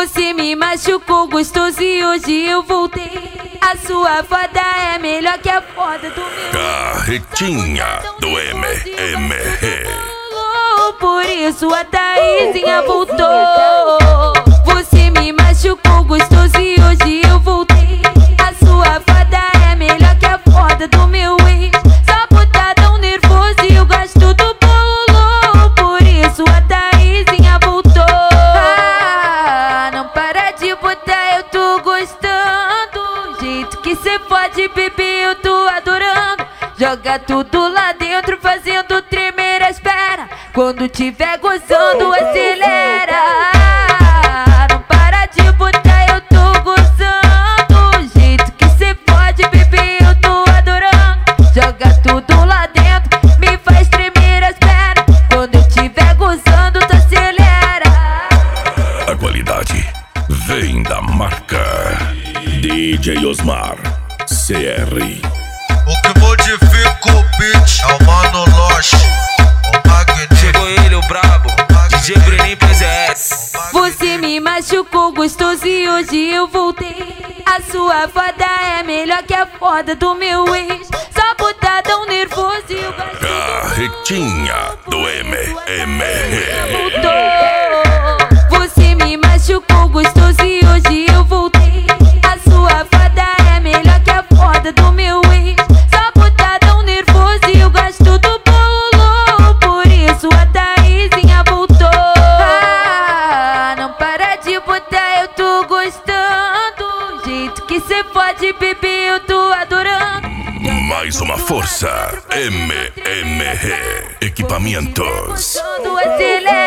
Você me machucou gostoso e hoje eu voltei. A sua foda é melhor que a foda do meu. Carretinha do MMR. Por isso a Thaisinha voltou. Você me machucou gostoso e hoje eu voltei. A sua foda é melhor que a foda do meu ex. Só por tá tão nervoso e eu gosto do bolo. Por isso a Thaisinha voltou. Não para de botar, eu tô gostando. O jeito que cê pode beber, eu tô adorando. Joga tudo lá dentro, fazendo tremer as pernas. Quando tiver gozando, acelera. Não para de botar, eu tô gozando. O jeito que cê pode beber, eu tô adorando. Joga tudo lá dentro, me faz tremer as pernas. Quando eu tiver gozando, tu acelera. A qualidade vem da marca DJ Osmar CR. O que modifica o beat é o Mano Loche, o Magnífico. Chegou ele, o brabo, DJ Brenin PZS. Você me machucou gostoso e hoje eu voltei. A sua foda é melhor que a foda do meu ex. Só por tá tão nervoso e eu gosto. Carretinha do MMR. Voltou. Você me machucou gostoso e hoje eu voltei. A sua foda é melhor que a foda do meu ex. Só por tá tão nervoso e eu gosto do bolo. Por isso a Thaisinha voltou. Não para de botar, eu tô gostando. O jeito que cê pode beber, eu tô adorando. Mais uma força MMR Equipamentos. Quando acelera.